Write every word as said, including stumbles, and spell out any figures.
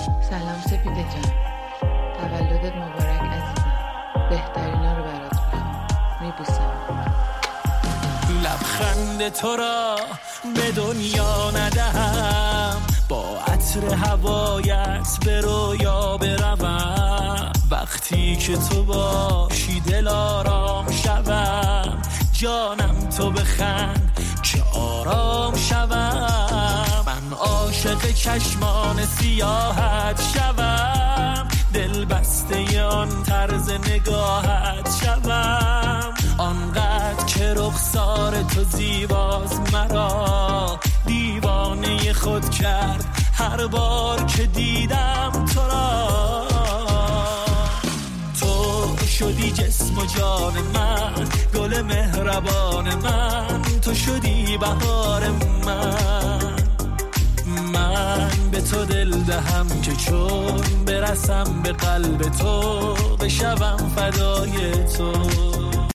سلام سپیده جان، تولدت مبارک عزیزم. بهترینا رو برات میخوام. میبوسم. لبخند تو را به دنیا ندهم، با عطر هوایت به رویا بروم. وقتی که تو باشی دل آرام شوم، جانم تو بخند که آرام شوم. من عاشق چشمان سیاحت شوم، دل بسته آن طرز نگاهت شوم. آنقدر که رخسار تو زیباز مرا دیوانه خود کرد هر بار که دیدم تو را. تو شدی جسم و جان من، گل مهربان من، تو شدی بهار من. من به تو دل دهم که چون برسم به قلب تو، بشوم فدای تو.